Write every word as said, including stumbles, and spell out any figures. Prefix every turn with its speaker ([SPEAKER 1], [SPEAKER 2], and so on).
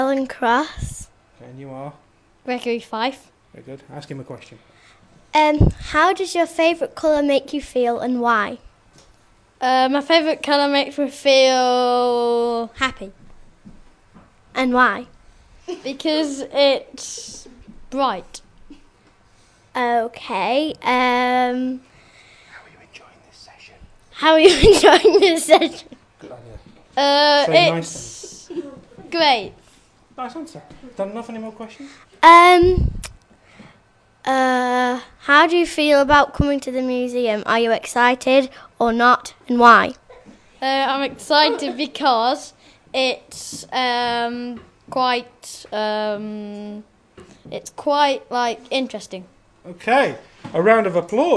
[SPEAKER 1] Ellen Cross.
[SPEAKER 2] Okay, and you are?
[SPEAKER 3] Gregory Fife.
[SPEAKER 2] Very good. Ask him a question.
[SPEAKER 1] Um, how does your favourite colour make you feel and why?
[SPEAKER 3] Uh, my favourite colour makes me feel happy.
[SPEAKER 1] And why?
[SPEAKER 3] Because it's bright.
[SPEAKER 1] Okay. Um,
[SPEAKER 2] How are you enjoying this session?
[SPEAKER 1] how are you enjoying this session?
[SPEAKER 2] Good idea.
[SPEAKER 3] Uh,
[SPEAKER 2] Say
[SPEAKER 3] it's great.
[SPEAKER 2] Nice answer. Done enough? Any more questions?
[SPEAKER 1] Um, uh, how do you feel about coming to the museum? Are you excited or not, and why?
[SPEAKER 3] Uh, I'm excited because it's um, quite um, it's quite like interesting.
[SPEAKER 2] Okay. A round of applause.